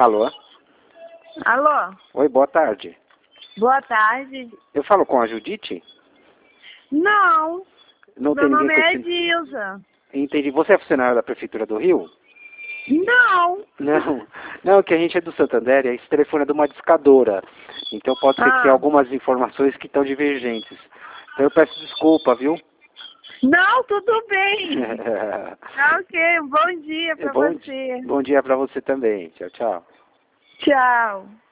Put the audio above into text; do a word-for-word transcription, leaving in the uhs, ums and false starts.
Alô? Alô? Oi, boa tarde. Boa tarde. Eu falo com a Judite? Não, Não meu tem ninguém nome com é esse... Edilza. Entendi. Você é funcionário da Prefeitura do Rio? Não. Não. Não, que a gente é do Santander e esse telefone é de uma discadora. Então pode ser que tenha Ah. algumas informações que estão divergentes. Então eu peço desculpa, viu? Não, tudo bem. Tá ok, um bom dia pra bom, você. bom dia pra você também. Tchau, tchau. Tchau.